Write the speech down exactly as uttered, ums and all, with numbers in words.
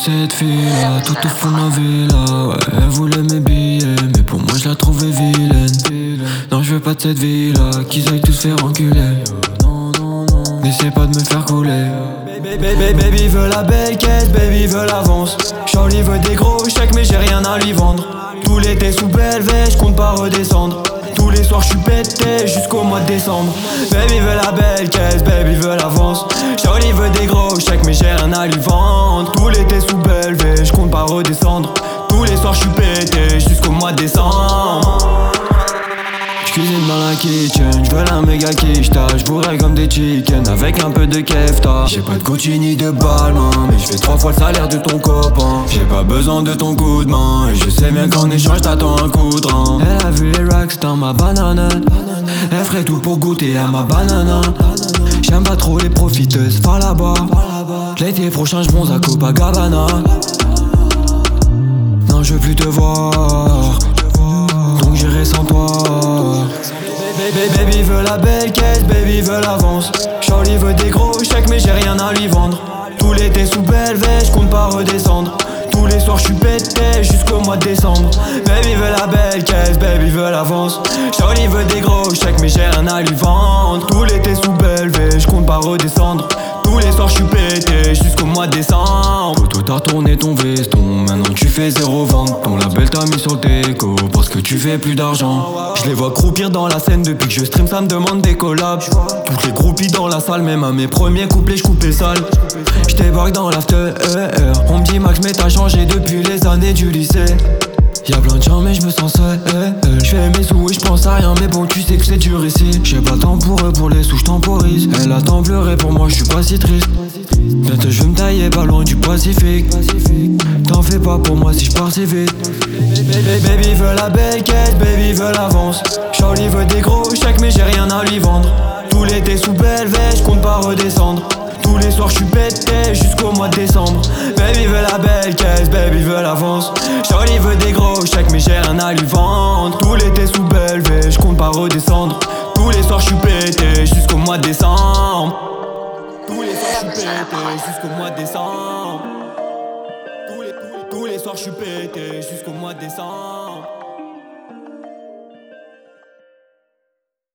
cette fille-là, tout au fond de la villa. Ouais, elle voulait mes billets, mais pour moi je la trouvais vilaine. Non, je veux pas de cette vie-là, qu'ils aillent tous faire enculer. N'essaie pas de me faire couler. Baby, baby veut la belle caisse, baby veut l'avance. Charlie veut des gros chèques, mais j'ai rien à lui vendre. Tout l'été sous Belvée, je compte pas redescendre. Tous les soirs je suis pété jusqu'au mois de décembre. Baby veut la belle caisse, baby veut l'avance. Charlie veut des gros chèques, mais j'ai rien à lui vendre. Tout l'été sous Belvée, je compte pas redescendre. Tous les soirs je suis pété jusqu'au mois de décembre. J'cuisine dans la kitchen, j'veux la méga quicheta. J'bourrais comme des chickens avec un peu de kefta. J'ai pas de Gucci ni de Balmain, mais j'fais trois fois le salaire de ton copain. J'ai pas besoin de ton coup de main, et je sais bien qu'en échange t'attends un coup de rein. Elle a vu les racks dans ma banane, elle ferait tout pour goûter à ma banane. J'aime pas trop les profiteuses, va là-bas. L'été prochain j'bronze à Copacabana. Non, je veux plus te voir, donc j'irai sans toi. Baby, baby veut la belle caisse, baby veut l'avance. Charlie veut des gros chèques, mais j'ai rien à lui vendre. Tout l'été sous Belvée, je compte pas redescendre. Tous les soirs je suis pété jusqu'au mois de décembre. Baby veut la belle caisse, baby veut l'avance. Charlie veut des gros chèques, mais j'ai rien à lui vendre. Tout l'été sous Belvée, je compte pas redescendre. Tous les soirs je suis pété jusqu'au mois de décembre. Toi t'as retourné ton veston, maintenant tu fais zéro vente. Ton label t'a mis sur le déco parce que tu fais plus d'argent. Je les vois croupir dans la scène depuis que je stream, ça me demande des collabs. Toutes les groupies dans la salle, même à mes premiers couplets je coupais sale. Je débarque dans l'after, on me dit Max mais t'as changé depuis les années du lycée. Y'a plein de gens mais je me sens seul, eh, eh. J'fais mes sous et j'pense à rien, mais bon tu sais que c'est dur ici. J'ai pas le temps pour eux, pour les sous j'temporise. Elle attend pleurer pour moi, j'suis pas si triste. Bientôt je veux me tailler pas loin du Pacifique. T'en fais pas pour moi si j'pars si vite. Baby veut la belle caisse, baby veut l'avance. Charlie veut des gros chèques, mais j'ai rien à lui vendre. Tout l'été sous Belvée, j'compte pas redescendre. Tous les soirs je suis pété jusqu'au mois de décembre. Baby veut la belle caisse, baby veut l'avance. Charlie veut des gros chèques, mais j'ai rien à lui vendre. Tout l'été sous Belvée, je compte pas redescendre. Tous les soirs je suis pété jusqu'au mois de décembre. Tous les soirs je suis pété jusqu'au mois de décembre. Tous les, tous les, tous les soirs je suis pété jusqu'au mois de décembre.